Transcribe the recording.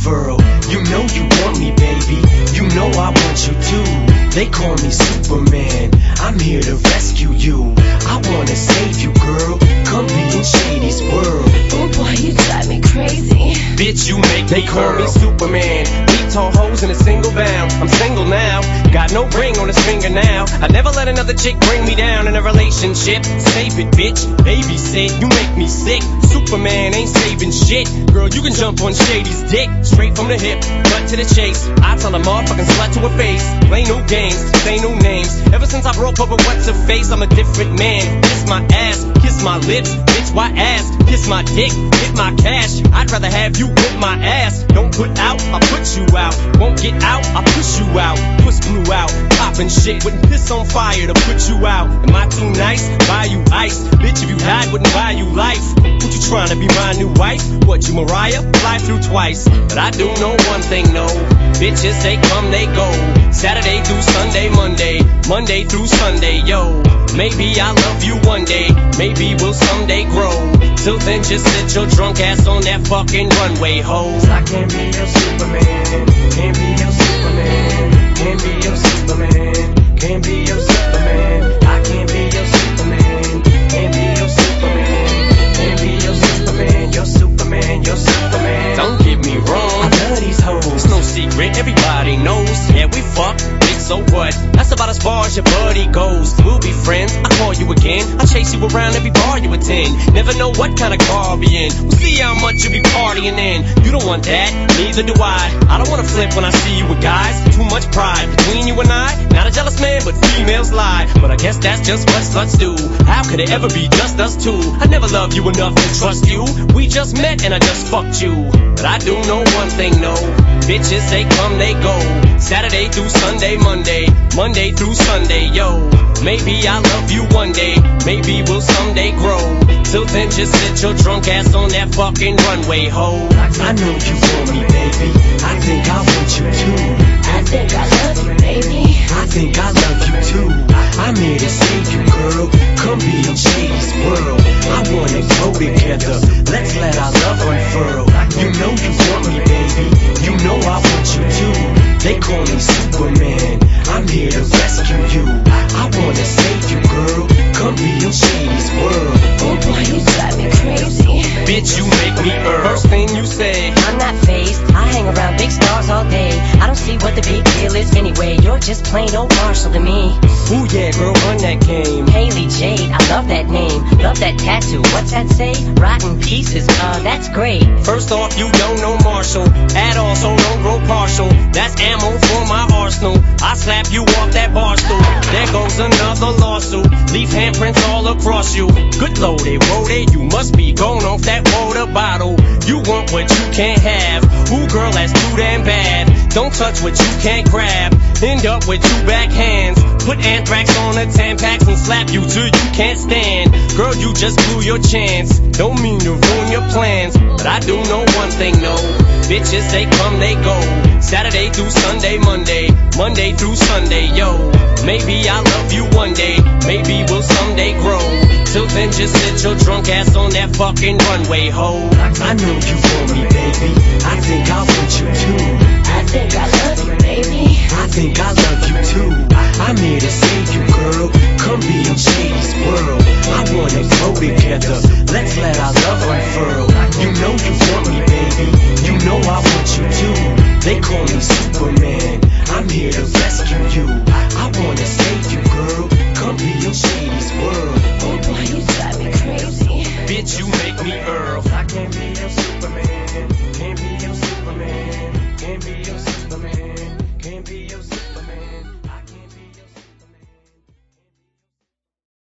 unfurl. You know you want me, baby, you know I want you too. They call me Superman, I'm here to rescue you. I wanna save you, girl, come be in Shady's world. Oh boy, you drive me crazy. Bitch, you make me call me Superman. Beat tall hoes in a single bound. I'm single now, got no ring on his finger now. I never let another chick bring me down in a relationship. Save it, bitch, babysit, you make me sick. Superman ain't saving shit. Girl, you can jump on Shady's dick, straight from the hip, cut to the chase. I tell a motherfucking slut to her face, play no games, say no names. Ever since I broke up with what's her face, I'm a different man. Kiss my ass, kiss my lips, bitch, why ass? Kiss my dick, hit my cash. I'd rather have you whip my ass. Don't put out, I put you out. Won't get out, I push you out. Puss blew out, poppin' shit. Wouldn't piss on fire to put you out. Am I too nice? Buy you ice. Bitch, if you died, wouldn't buy you life. What you trying to be my new wife? What, you Mariah? Fly through twice. But I do know one thing, no. Bitches, they come, they go. Saturday through Sunday, Monday through Sunday, yo. Maybe I'll love you one day, maybe we'll someday grow. Till then, just sit your drunk ass on that fucking runway, ho. I can't be your Superman, can't be your Superman, can't be your Superman, can't be your Superman. I can't be your Superman, can't be your Superman, can't be your Superman, your Superman, your Superman. Don't get me wrong, I love these hoes. It's no secret, everybody knows. Yeah, we fuck, bitch, so what? That's about as far as your buddy goes. We'll be friends, I'll call you again. I'll chase you around every bar you attend. Never know what kind of car I'll be in. We'll see how much you be partying in. You don't want that, neither do I. I don't wanna flip when I see you with guys. Too much pride between you and I. Not a jealous man, but females lie. But I guess that's just what sluts do. How could it ever be just us two? I never loved you enough to trust you. We just met and I just fucked you. But I do know one thing, no. Bitches, they come, they go. Saturday through Sunday, Monday through Sunday, yo. Maybe I'll love you one day, maybe we'll someday grow. Till then, just sit your drunk ass on that fucking runway, ho. I know you want me, baby, I think I want you too. I think I love you, baby. I think I love you too. I'm here to save you, girl, come be in Shady's world. I wanna grow together, let's let our love unfurl. You know you want me, baby, you know I want you too. They call me Superman, I'm here to rescue you. I wanna save you, girl, come be in Shady's world. Oh boy, you drive me crazy. Bitch, you make me First thing you say, I'm not phased, I hang around big stars all day. I don't see what the big deal is anyway. You're just plain old Marshall to me. ooh yeah, girl, run that game. Haley Jade, I love that name. Love that tattoo, what's that say? Rotten pieces, that's great. First off, you don't know Marshall at all, so don't grow partial. That's ammo for my arsenal. I slap you off that bar stool. There goes another lawsuit. Leave handprints all across you. Good loaded, loaded, you must be going off that water bottle. You want what you can't have. Ooh, girl, that's too damn bad. Don't touch what you can't grab. End up with two backhands. Put anthrax on the Tampax and slap you till you can't stand. Girl, you just blew your chance. Don't mean to ruin your plans, but I do know one thing, no. Bitches, they come, they go. Saturday through Sunday, Monday through Sunday, yo. Maybe I'll love you one day, maybe we'll someday grow. Till then, just sit your drunk ass on that fucking runway, ho. I know you want me, baby, I think I want you too. I think I love you, baby. I think I love you too. I'm here to save you, girl, come be in Shady's world. I wanna grow together, let's let our love unfurl. You know you want me, baby, you know I want you too. They call me Superman, I'm here to rescue you. I wanna save you, girl, come be in Shady's world. Oh boy, you drive me crazy. Bitch, you make me